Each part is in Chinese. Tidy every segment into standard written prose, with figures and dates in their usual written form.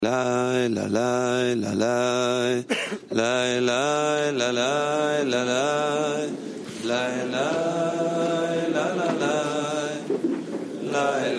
来来来来来来来来来来来来来来来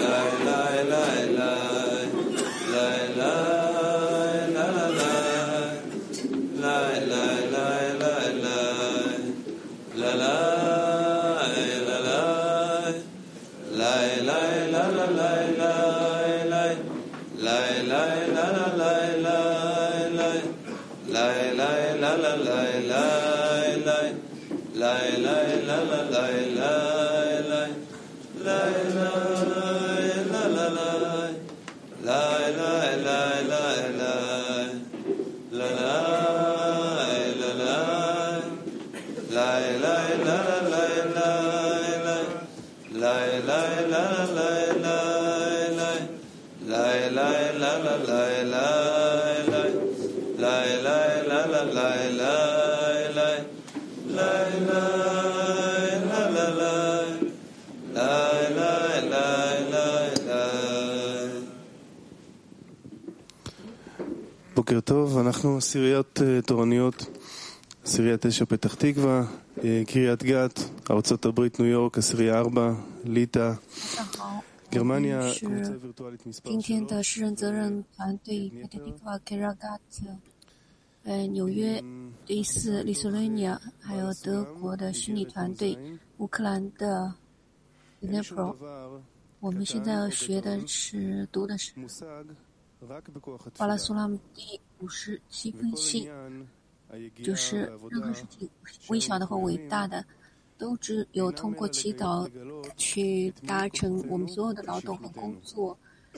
בוקר טוב, אנחנו עשיריות תורניות, עשירייה 9 פתח תקווה, קריית גת, ארצות הברית, ניו יורק, עשירייה 4, ליטא, גרמניה, קבוצה וירטואלית מספר 3. 今天的诗人责任团队 Petah Tikva Kiryat 纽约第4 Lithuania 还有德国的虚拟团队乌克兰的 Dnipro。 我们现在要学的是读的是巴拉苏拉姆第57分析，就是任何事情微小的和伟大的都只有通过祈祷去达成我们所有的劳动和工作，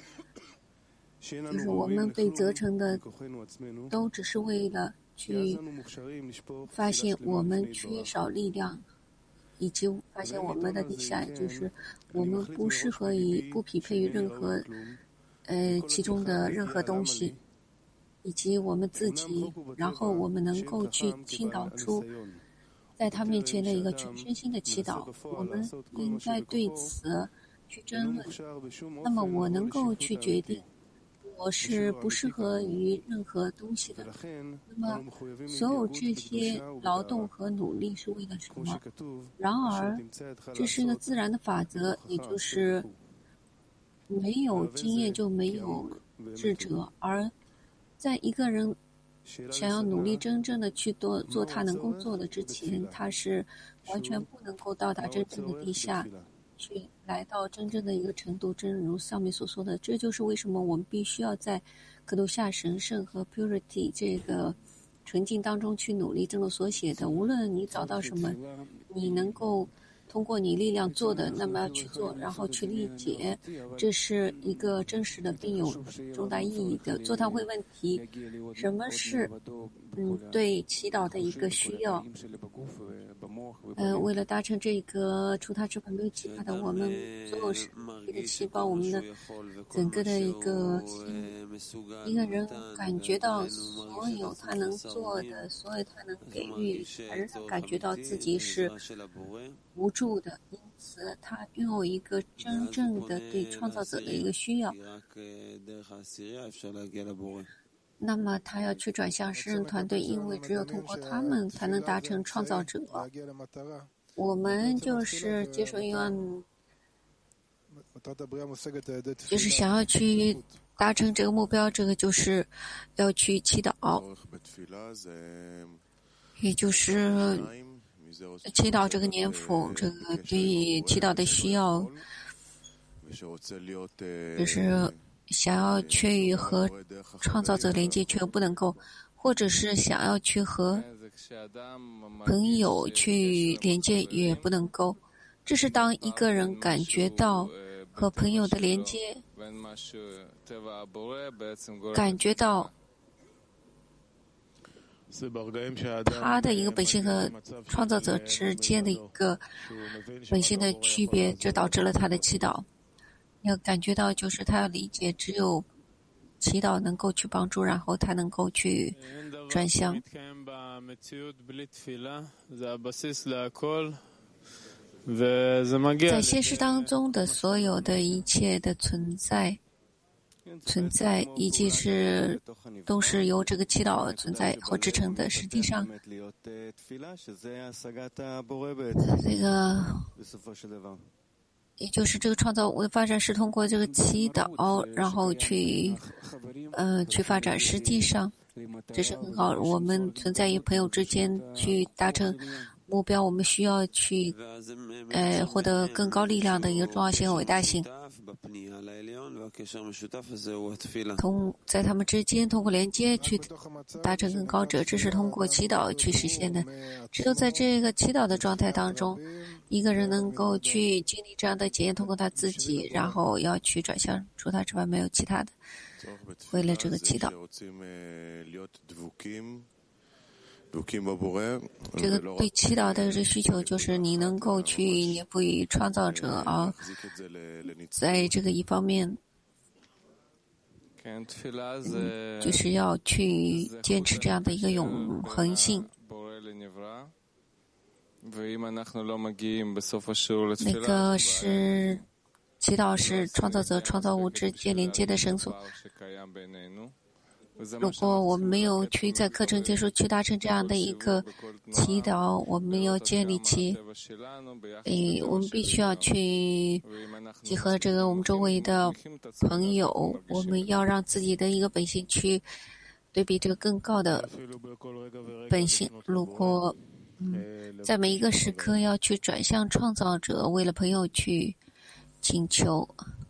就是我们被责成的都只是为了去发现我们缺少力量，以及发现我们的底下就是我们不适合于不匹配于任何其中的任何东西，以及我们自己，然后我们能够去倾倒出在他面前的一个全身心的祈祷，我们应该对此去争论。那么我能够去决定我是不适合于任何东西的，那么所有这些劳动和努力是为了什么？然而这是一个自然的法则，也就是没有经验就没有智者，而在一个人想要努力真正的去做他能够做的之前，他是完全不能够到达真正的地下去来到真正的一个程度。正如上面所说的，这就是为什么我们必须要在格鲁夏神圣和 purity 这个纯净当中去努力。正如所写的，无论你找到什么你能够通过你力量做的，那么要去做，然后去理解，这是一个真实的并有重大意义的座谈会问题。什么是对祈祷的一个需要？为了达成这个除他之外没有其他的，我们所有身体的细胞，我们的整个的一个一个人感觉到所有他能做的，所有他能给予，而他感觉到自己是无助的，因此他拥有一个真正的对创造者的一个需要。那么他要去转向诗人团队，因为只有通过他们才能达成创造者。我们就是接受愿望，就是想要去达成这个目标，这个就是要去祈祷，也就是祈祷这个年谱，这个对祈祷的需要，就是想要却与和创造者连接却不能够，或者是想要去和朋友去连接也不能够。这是当一个人感觉到和朋友的连接，感觉到他的一个本性和创造者之间的一个本性的区别，这导致了他的祈祷。要感觉到就是他要理解，只有祈祷能够去帮助，然后他能够去转向。在现实当中的所有的一切的存在， 存在，以及都是由这个祈祷存在和支撑的。实际上，这个也就是这个创造物的发展是通过这个祈祷，然后去发展。实际上，这是很好。我们存在于朋友之间去达成目标，我们需要去获得更高力量的一个重要性和伟大性。在他们之间通过连接去达成更高者，这是通过祈祷去实现的。只有在这个祈祷的状态当中，一个人能够去经历这样的检验，通过他自己，然后要去转向，除他之外没有其他的。为了这个祈祷，这个对祈祷的这个需求就是你能够去黏附于创造者啊，在这个一方面，就是要去坚持这样的一个永恒性。那个是祈祷是创造者创造物之间连接的绳索。如果我们没有去在课程结束去达成这样的一个祈祷，我们要建立起，我们必须要去结合这个我们周围的朋友，我们要让自己的一个本性去对比这个更高的本性。如果在每一个时刻要去转向创造者，为了朋友去请求。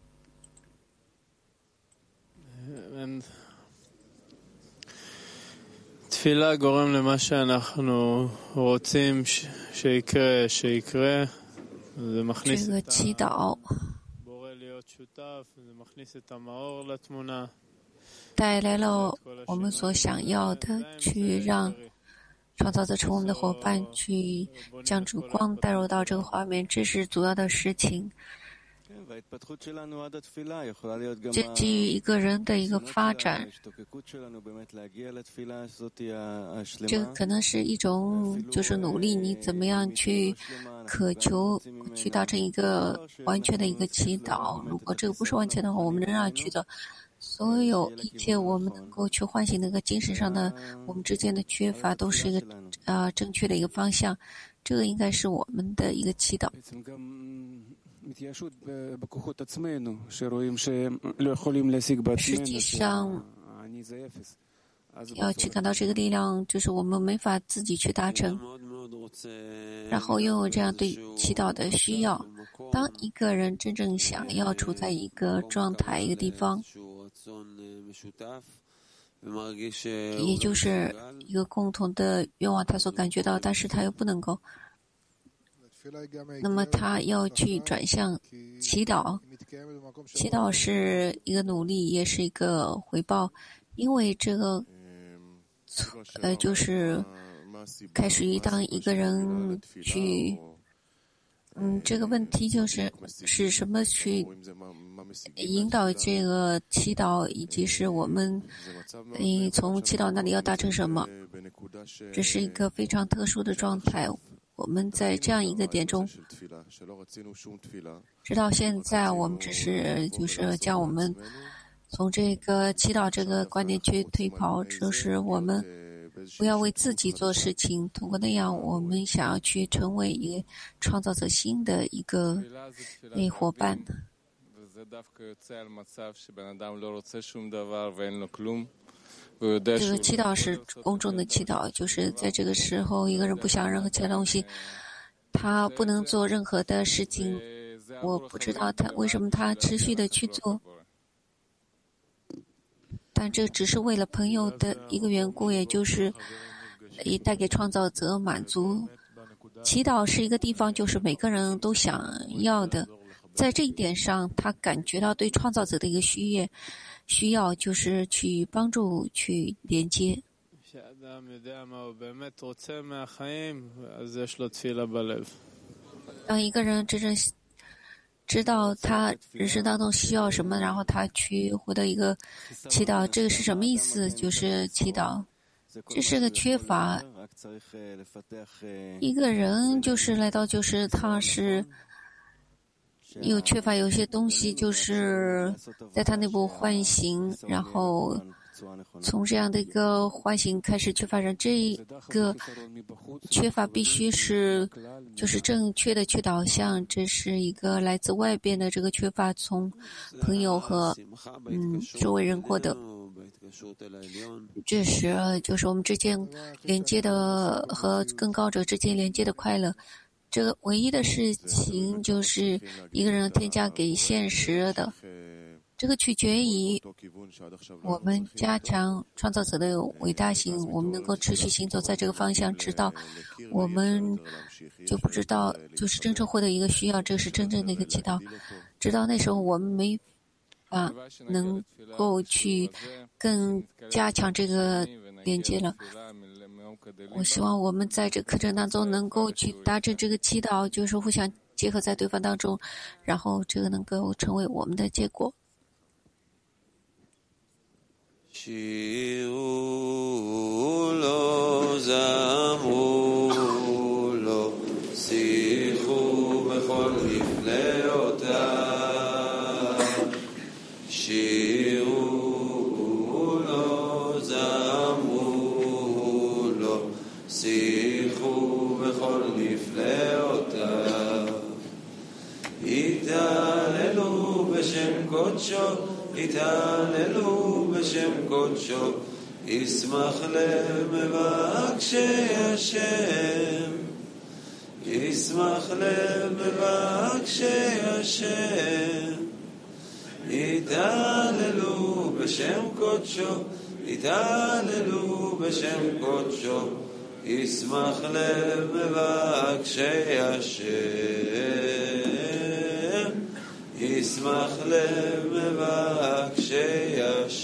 תפילה גורם למה שאנחנו רוצים שיקרה, שיקרה. זה מכניס את הבורא להיות שותף, זה מכניס את המאור לתמונה. 带来了我们所想要的，去让创造者成为我们的伙伴，去将烛光带入到这个画面，这是主要的事情。这基于一个人的一个发展，这个可能是一种就是努力，你怎么样去渴求去达成一个完全的一个祈祷。如果这个不是完全的话，我们仍然去做所有一切，我们能够去唤醒那个精神上的我们之间的缺乏，都是一个正确的一个方向。这个应该是我们的一个祈祷。实际上，要去感到这个力量，就是我们没法自己去达成，然后拥有这样对祈祷的需要。当一个人真正想要处在一个状态、一个地方，也就是一个共同的愿望，他所感觉到，但是他又不能够。那么他要去转向祈祷，祈祷是一个努力，也是一个回报，因为这个就是开始于当一个人去，这个问题是什么去引导这个祈祷，以及是我们从祈祷那里要达成什么，这是一个非常特殊的状态。我们在这样一个点中，直到现在，我们只是就是将我们从这个祈祷这个观点去推跑，就是我们不要为自己做事情，通过那样，我们想要去成为一个创造者新的一个伙伴。这个祈祷是公众的祈祷，就是在这个时候，一个人不想任何其他东西，他不能做任何的事情。我不知道他为什么他持续的去做，但这只是为了朋友的一个缘故，也就是也带给创造者满足。祈祷是一个地方，就是每个人都想要的，在这一点上，他感觉到对创造者的一个需要就是去帮助、去连接。当一个人真正知道他人生当中需要什么，然后他去获得一个祈祷，这个是什么意思？就是祈祷，这是个缺乏。一个人就是来到，就是他是又缺乏有些东西，就是在他内部唤醒，然后从这样的一个唤醒开始缺乏人，这个缺乏必须是就是正确的去导向，这是一个来自外边的这个缺乏，从朋友和周围人获得。这是就是我们之间连接的和更高者之间连接的快乐。这个唯一的事情就是一个人添加给现实的，这个取决于我们加强创造者的伟大性，我们能够持续行走在这个方向，直到我们就不知道就是真正获得一个需要，这是真正的一个祈祷。直到那时候我们没法能够去更加强这个连接了。我希望我们在这个课程当中能够去达成这个祈祷，就是互相结合在对方当中，然后这个能够成为我们的结果。 התהללו בשם קודשו, ישמח למבקשי השם, ישמח למבקשי השם, התהללו בשם קודשו, התהללו בשם קודשו, ישמח למבקשי השם, ישמח למבקשי השם.